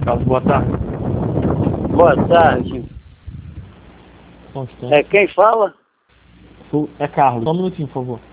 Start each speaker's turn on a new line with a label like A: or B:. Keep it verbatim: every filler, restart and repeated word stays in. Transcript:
A: Carlos, boa tarde.
B: Boa tarde.
A: Só um instante.
B: É quem fala?
A: Sou- É Carlos. Só um minutinho, por favor.